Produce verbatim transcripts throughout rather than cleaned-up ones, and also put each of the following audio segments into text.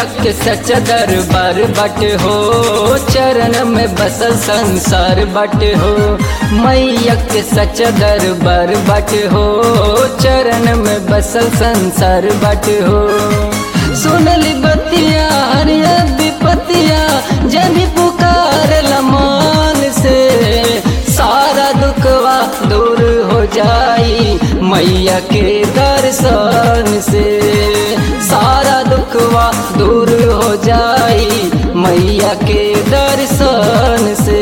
मैया के सच दरबार बट हो, चरण में बसल संसार बट हो। मैया के सच दरबार बट हो, चरण में बसल संसार बट हो। सुनली बतिया हरिया विपतिया, जब पुकार लमान से सारा दुखवा दूर हो जाई मैया के दर्शन से। सारा दुखवा दूर हो जाई मैया के दर्शन से।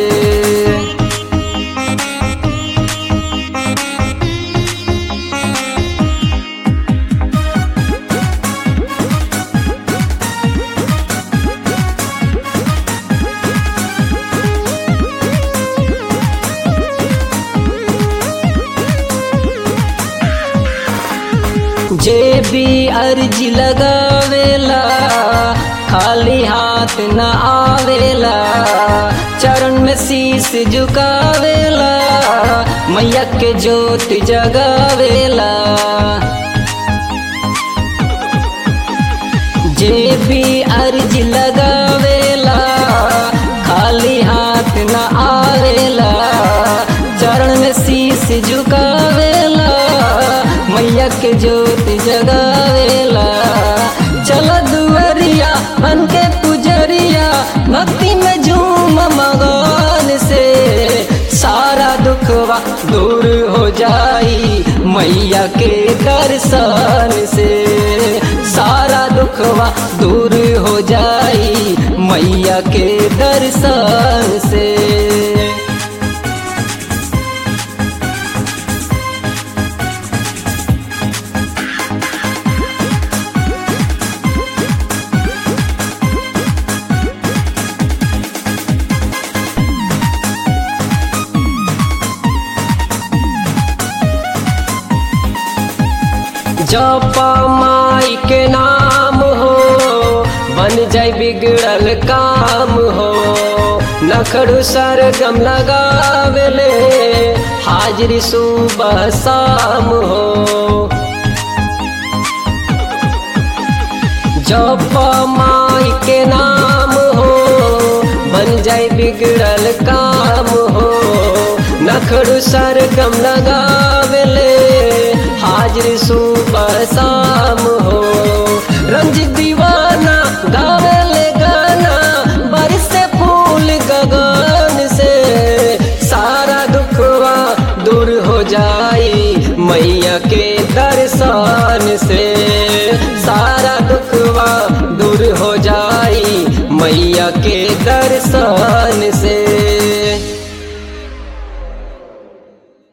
जे भी अर्जी लगावेला खाली हाथ न आवेला, चरण में शीश झुकावेला मैया के ज्योत जगावेला। जे भी अर्जी लगावेला खाली हाथ न आवेला, चरण में शीश झुकावेला मैया के ज्योत जगावेला। चल दुआरिया बन के पुजरिया, भक्ति में झूम मगन से सारा दुखवा दूर हो जाई मैया के दर्शन से। सारा दुखवा दूर हो जाई मैया के दर्शन से। जपा माई के नाम हो, बन जाए बिगड़ल काम हो। नखड़ू सरगम लगावेले हाजिरी सुबह शाम हो। जपा माई के नाम हो, बन जाए बिगड़ल काम हो। नखड़ू सरगम लगावेले हाजिरी सुबह शाम हो। रंजित दीवाना गावेले गाना, बरसे फूल गगन से सारा दुखवा दूर हो जाई मैया के दर्शन से। सारा दुखवा दूर हो जाई मैया के दर्शन से।